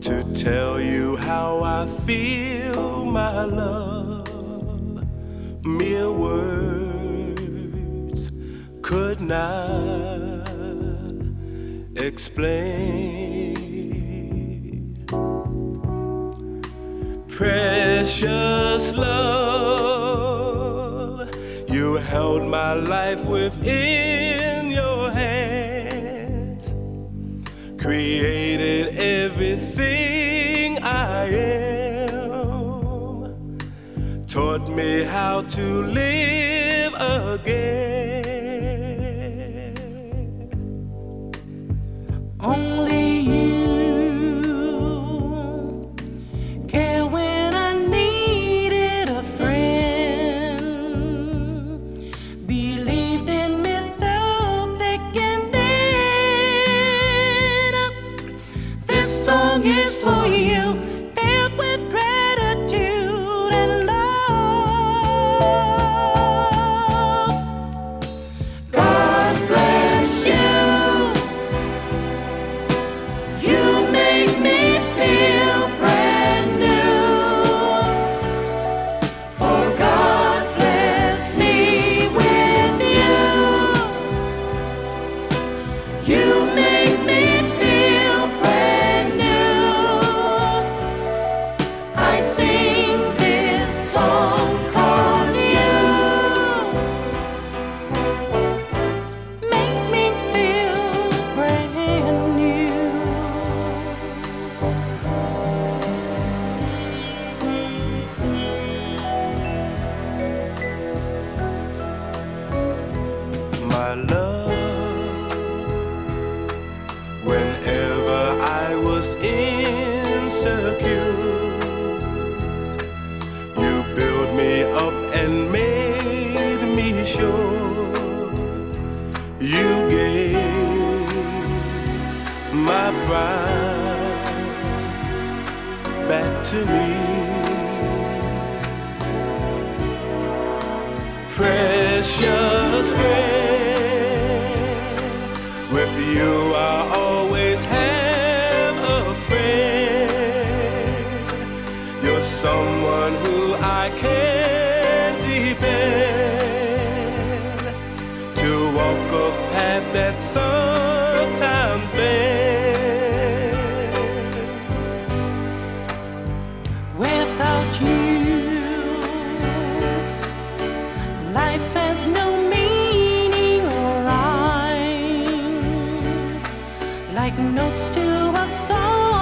to tell you how I feel, my love. Mere words could not explain. Precious love, you held my life within your hands, created everything I am, taught me how to live again. Only you care when I needed a friend, believed in me through thick and thin. This song is for you, filled with gratitude and love. God bless you. You make me feel brand new. For God bless me with you. You make me feel brand new. I sing this song 'cause you make me feel brand new. My love, whenever I was insecure, you built me up and made me sure. You gave my pride back to me. Precious friend, with you I always have a friend. You're someone who I can depend, to walk a path that sometimes bends. Without you, life has no meaning or rhyme, like notes to a song.